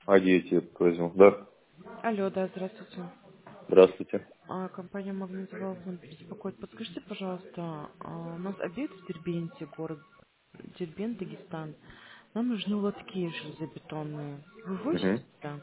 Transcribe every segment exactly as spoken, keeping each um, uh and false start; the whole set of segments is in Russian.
А дети возьму. Да. Алло, да, здравствуйте. Здравствуйте. А, компания Магнит Development беспокоит. Подскажите, пожалуйста, а, у нас объект в Дербенте, город Дербент, Дагестан. Нам нужны лотки железобетонные. Вы возите Мгм. туда?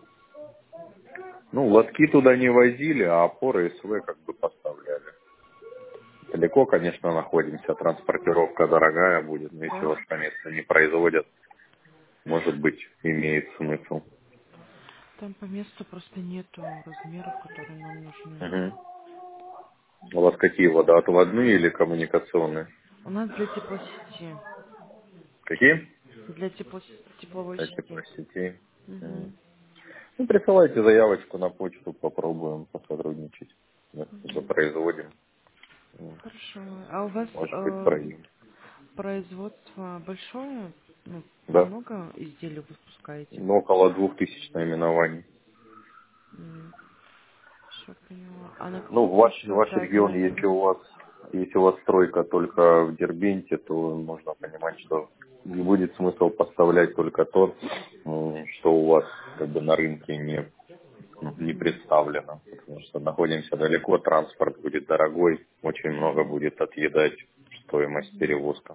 Ну, лотки туда не возили, а опоры СВ как бы поставляли. Далеко, конечно, находимся. Транспортировка дорогая будет, но если Да. вас по месту не производят, может быть, имеет смысл. Там по месту просто нету размеров, которые нам нужны. Мгм. У вас какие водоотводные или коммуникационные? У нас для теплосети. Какие? Для тепло... тепловой Кстати, сети. про сети. М. Угу. Ну, присылайте заявочку на почту, попробуем посотрудничать. Да, Угу. запроизводим. М. Хорошо. А у вас Может быть, э, пройдем. производство большое? Ну, Да. много изделий выпускаете? Ну, около двух тысяч наименований. М, Все поняла. А на Ну, какие в ваш, в ваш клиента регион, если у ориентированы? вас, если у вас стройка только в Дербенте, то нужно понимать, что не будет смысла поставлять только то, м, что у вас как бы на рынке не, ну, не Мгм. представлено. Потому что находимся далеко, транспорт будет дорогой, очень много Мгм. будет отъедать стоимость Мгм. перевозка.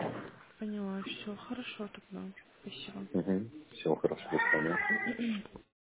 Поняла, все хорошо тогда. Спасибо. Угу. Все хорошо, до свидания.